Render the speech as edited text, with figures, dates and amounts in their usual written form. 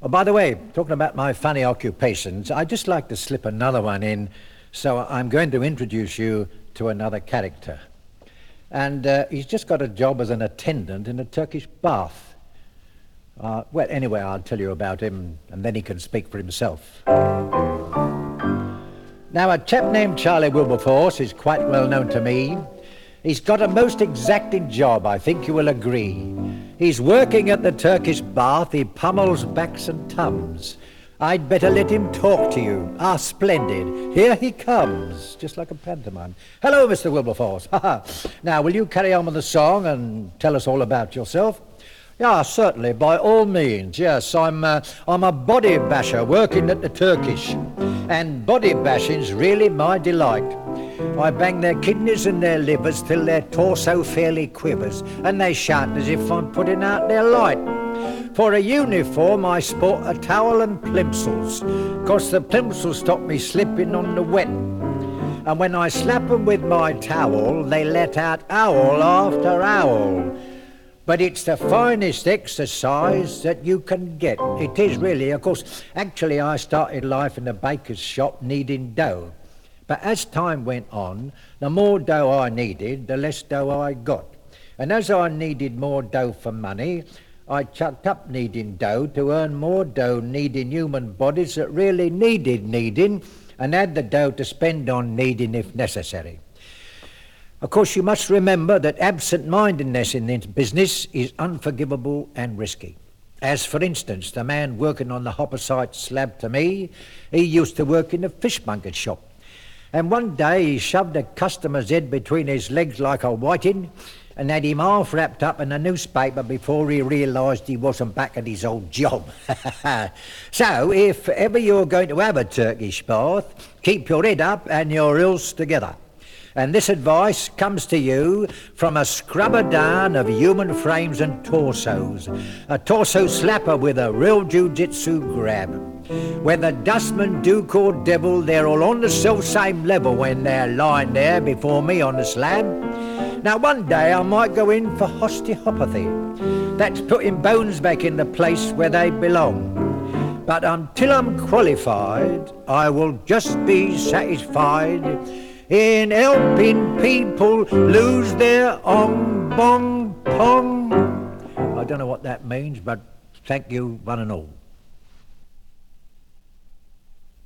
Oh, by the way, talking about my funny occupations, I'd just like to slip another one in, so I'm going to introduce you to another character. And he's just got a job as an attendant in a Turkish bath. Well, anyway, I'll tell you about him, and then he can speak for himself. Now, a chap named Charlie Wilberforce is quite well known to me. He's got a most exacting job, I think you will agree. He's working at the Turkish bath, he pummels backs and tums. I'd better let him talk to you. Ah, splendid. Here he comes, just like a pantomime. Hello, Mr. Wilberforce. Now, will you carry on with the song and tell us all about yourself? Yeah, certainly, by all means. Yes, I'm a body basher working at the Turkish, and body bashing's really my delight. I bang their kidneys and their livers till their torso fairly quivers, and they shout as if I'm putting out their light. For a uniform, I sport a towel and plimsolls, 'cause the plimsolls stop me slipping on the wet. And when I slap 'em with my towel, they let out owl after owl. But it's the finest exercise that you can get. It is really. Of course, actually, I started life in a baker's shop kneading dough. But as time went on, the more dough I needed, the less dough I got. And as I needed more dough for money, I chucked up kneading dough to earn more dough kneading human bodies that really needed kneading, and had the dough to spend on kneading if necessary. Of course, you must remember that absent-mindedness in this business is unforgivable and risky. As, for instance, the man working on the Hoppersite slab to me, he used to work in a fishmonger's shop. And one day he shoved a customer's head between his legs like a whiting and had him half wrapped up in a newspaper before he realised he wasn't back at his old job. So, if ever you're going to have a Turkish bath, keep your head up and your heels together. And this advice comes to you from a scrubber down of human frames and torsos, a torso slapper with a real jiu-jitsu grab. Whether dustman, duke or devil, they're all on the self-same level when they're lying there before me on the slab. Now one day I might go in for osteopathy. That's putting bones back in the place where they belong. But until I'm qualified, I will just be satisfied in helping people lose their ong bong pong. I don't know what that means, but thank you one and all.